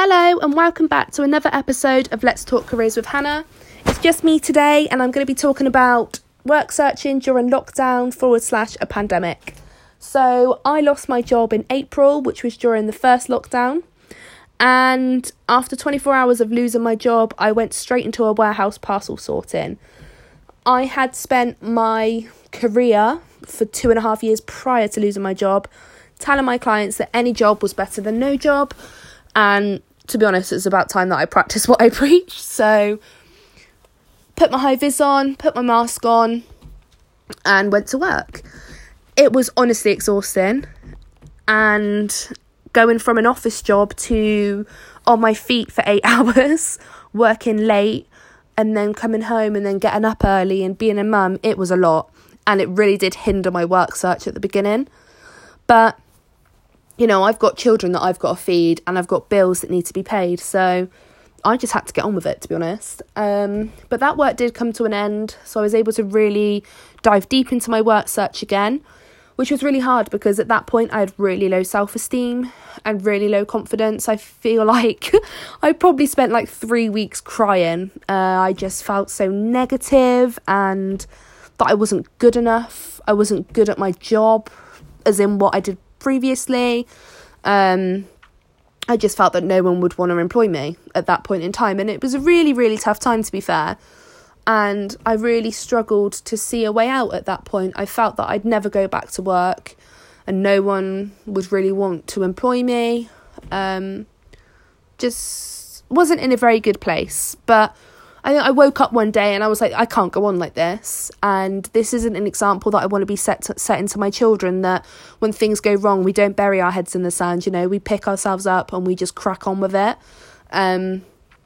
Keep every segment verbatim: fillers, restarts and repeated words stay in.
Hello and welcome back to another episode of Let's Talk Careers with Hannah. It's just me today and I'm going to be talking about work searching during lockdown forward slash a pandemic. So I lost my job in April, which was during the first lockdown. And after twenty-four hours of losing my job, I went straight into a warehouse parcel sorting. I had spent my career for two and a half years prior to losing my job, telling my clients that any job was better than no job. And to be honest, it's about time that I practice what I preach. So put my high vis on, put my mask on and went to work. It was honestly exhausting. And going from an office job to on my feet for eight hours, working late and then coming home and then getting up early and being a mum, it was a lot. And it really did hinder my work search at the beginning. But you know, I've got children that I've got to feed and I've got bills that need to be paid. So I just had to get on with it, to be honest. Um, but that work did come to an end. So I was able to really dive deep into my work search again, which was really hard because at that point I had really low self-esteem and really low confidence. I feel like I probably spent like three weeks crying. Uh, I just felt so negative and that I wasn't good enough. I wasn't good at my job, as in what I did previously. um I just felt that no one would want to employ me at that point in time, and it was a really really tough time, to be fair, and I really struggled to see a way out at that point. I felt that I'd never go back to work and no one would really want to employ me. Um just wasn't in a very good place. But I I woke up one day and I was like, I can't go on like this. And this isn't an example that I want to be set to, set into my children, that when things go wrong, we don't bury our heads in the sand, you know, we pick ourselves up and we just crack on with it. Um,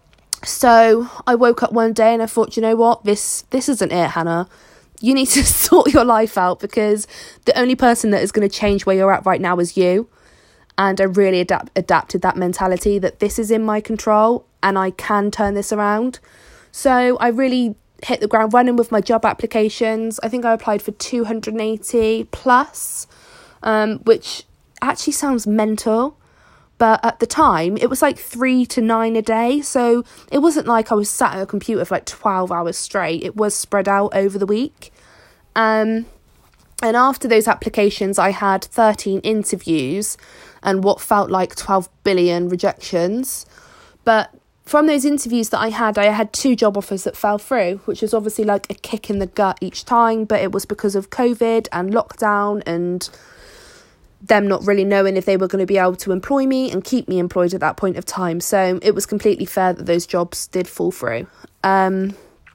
so I woke up one day and I thought, you know what, this, this isn't it, Hannah. You need to sort your life out, because the only person that is going to change where you're at right now is you. And I really adapt, adapted that mentality that this is in my control and I can turn this around. So I really hit the ground running with my job applications. I think I applied for two hundred eighty plus, um, which actually sounds mental. But at the time, it was like three to nine a day. So it wasn't like I was sat at a computer for like twelve hours straight. It was spread out over the week. Um, and after those applications, I had thirteen interviews and what felt like twelve billion rejections. But from those interviews that I had, I had two job offers that fell through, which was obviously like a kick in the gut each time, but it was because of COVID and lockdown and them not really knowing if they were going to be able to employ me and keep me employed at that point of time. So it was completely fair that those jobs did fall through. Um,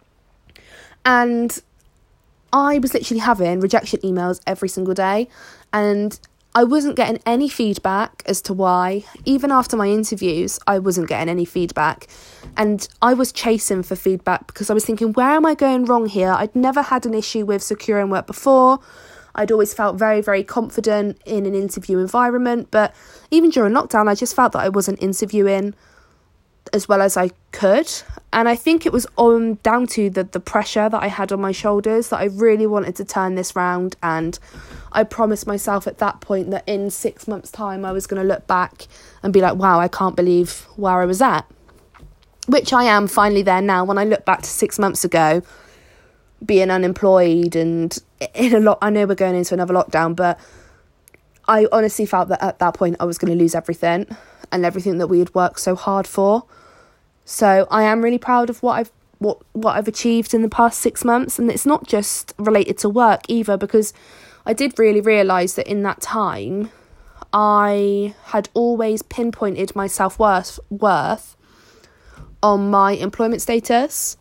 and I was literally having rejection emails every single day, and I wasn't getting any feedback as to why. Even after my interviews, I wasn't getting any feedback. And I was chasing for feedback because I was thinking, where am I going wrong here? I'd never had an issue with securing work before. I'd always felt very, very confident in an interview environment. But even during lockdown, I just felt that I wasn't interviewing as well as I could. And I think it was on down to the, the pressure that I had on my shoulders, that I really wanted to turn this round. And I promised myself at that point that in six months' time, I was going to look back and be like, wow, I can't believe where I was at. Which I am finally there now. When I look back to six months ago, being unemployed and in a lot, I know we're going into another lockdown, but I honestly felt that at that point I was going to lose everything and everything that we had worked so hard for. So I am really proud of what I've what what I've achieved in the past six months. And it's not just related to work either, because I did really realise that in that time, I had always pinpointed my self-worth worth on my employment status.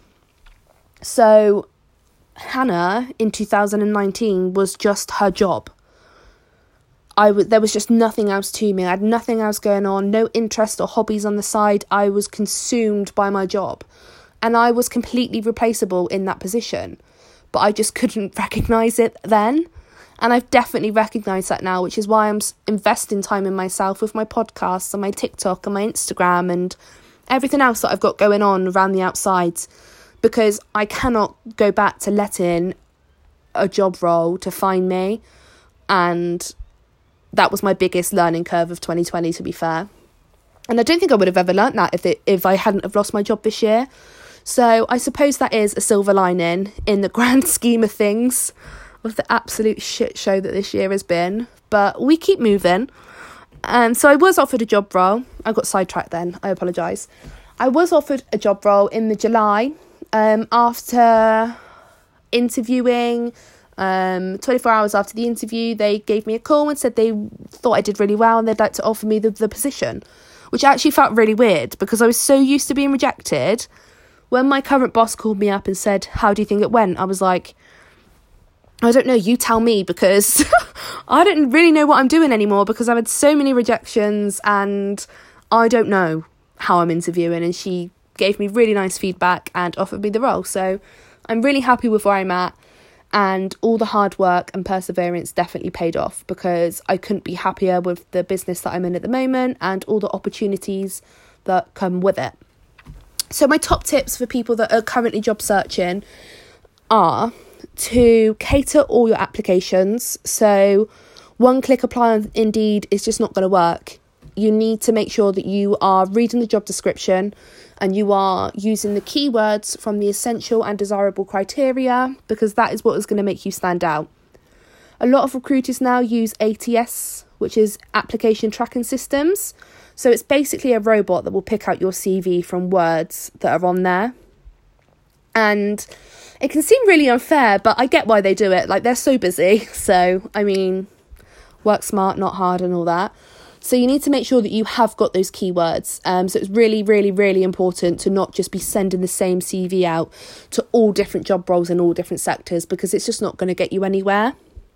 So Hannah in two thousand nineteen was just her job. I w- there was just nothing else to me. I had nothing else going on, no interest or hobbies on the side. I was consumed by my job. And I was completely replaceable in that position. But I just couldn't recognise it then. And I've definitely recognised that now, which is why I'm investing time in myself with my podcasts and my TikTok and my Instagram and everything else that I've got going on around the outsides. Because I cannot go back to letting a job role to find me. And that was my biggest learning curve of twenty twenty, to be fair. And I don't think I would have ever learnt that if it, if I hadn't have lost my job this year. So I suppose that is a silver lining in the grand scheme of things, of the absolute shit show that this year has been. But we keep moving. Um, so I was offered a job role. I got sidetracked then. I apologise. I was offered a job role in the July um, after interviewing. Um, twenty-four hours after the interview, they gave me a call and said they thought I did really well and they'd like to offer me the, the position, which actually felt really weird because I was so used to being rejected. When my current boss called me up and said, how do you think it went? I was like, I don't know, you tell me, because I don't really know what I'm doing anymore because I've had so many rejections and I don't know how I'm interviewing. And she gave me really nice feedback and offered me the role. So I'm really happy with where I'm at, and all the hard work and perseverance definitely paid off because I couldn't be happier with the business that I'm in at the moment and all the opportunities that come with it. So my top tips for people that are currently job searching are to cater all your applications. So one click apply on Indeed is just not going to work. You need to make sure that you are reading the job description and you are using the keywords from the essential and desirable criteria, because that is what is going to make you stand out. A lot of recruiters now use A T S, which is application tracking systems. So it's basically a robot that will pick out your C V from words that are on there. And it can seem really unfair, but I get why they do it. Like, they're so busy. So, I mean, work smart, not hard and all that. So you need to make sure that you have got those keywords. Um, so it's really, really, really important to not just be sending the same C V out to all different job roles in all different sectors, because it's just not going to get you anywhere.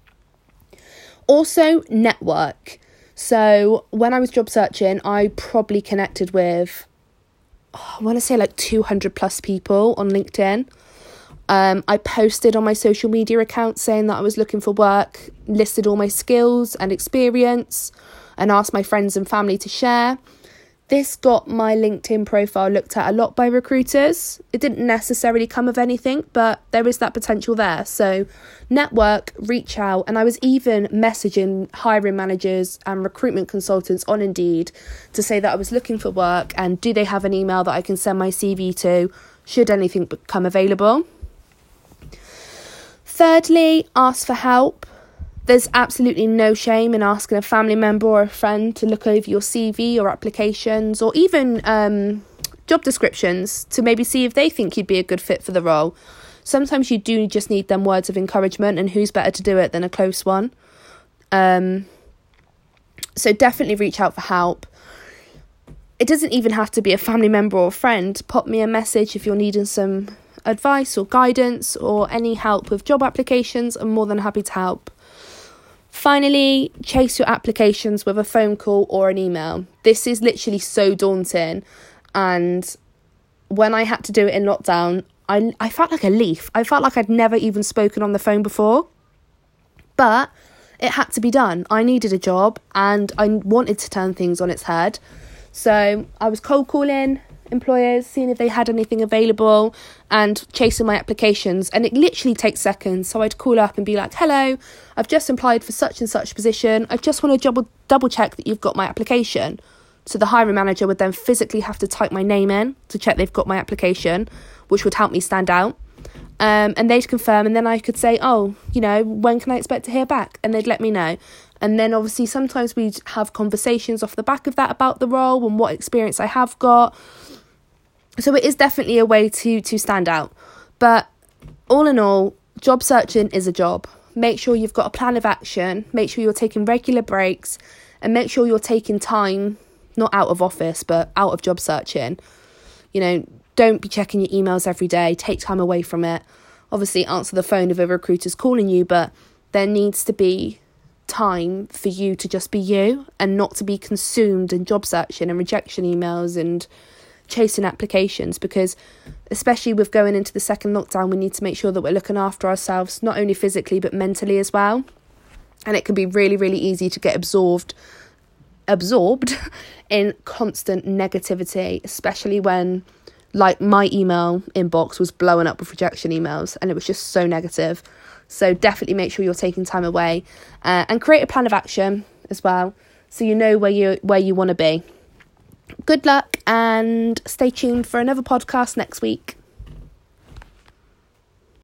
Also, network. So when I was job searching, I probably connected with, oh, I want to say like two hundred plus people on LinkedIn. Um, I posted on my social media account saying that I was looking for work, listed all my skills and experience, and asked my friends and family to share. This got my LinkedIn profile looked at a lot by recruiters. It didn't necessarily come of anything, but there is that potential there. So network, reach out, and I was even messaging hiring managers and recruitment consultants on Indeed to say that I was looking for work and do they have an email that I can send my C V to should anything become available. Thirdly, ask for help. There's absolutely no shame in asking a family member or a friend to look over your C V or applications, or even um, job descriptions to maybe see if they think you'd be a good fit for the role. Sometimes you do just need them words of encouragement, and who's better to do it than a close one? Um, so definitely reach out for help. It doesn't even have to be a family member or a friend. Pop me a message if you're needing some advice or guidance or any help with job applications. I'm more than happy to help. Finally, chase your applications with a phone call or an email. This is literally so daunting. And when I had to do it in lockdown, I, I felt like a leaf. I felt like I'd never even spoken on the phone before. But it had to be done. I needed a job and I wanted to turn things on its head. So I was cold calling employers, seeing if they had anything available and chasing my applications, and it literally takes seconds. So I'd call up and be like, hello, I've just applied for such and such position. I just want to double double check that you've got my application. So the hiring manager would then physically have to type my name in to check they've got my application, which would help me stand out. Um, and they'd confirm, and then I could say, oh, you know, when can I expect to hear back? And they'd let me know. And then obviously sometimes we'd have conversations off the back of that about the role and what experience I have got. So it is definitely a way to to stand out. But all in all, job searching is a job. Make sure you've got a plan of action. Make sure you're taking regular breaks, and make sure you're taking time, not out of office, but out of job searching. You know, don't be checking your emails every day. Take time away from it. Obviously, answer the phone if a recruiter's calling you, but there needs to be time for you to just be you and not to be consumed in job searching and rejection emails and chasing applications, because especially with going into the second lockdown, we need to make sure that we're looking after ourselves, not only physically but mentally as well. And it can be really, really easy to get absorbed absorbed in constant negativity, especially when, like, my email inbox was blowing up with rejection emails and it was just so negative. So definitely make sure you're taking time away, uh, and create a plan of action as well, so you know where you where you want to be. Good luck and stay tuned for another podcast next week.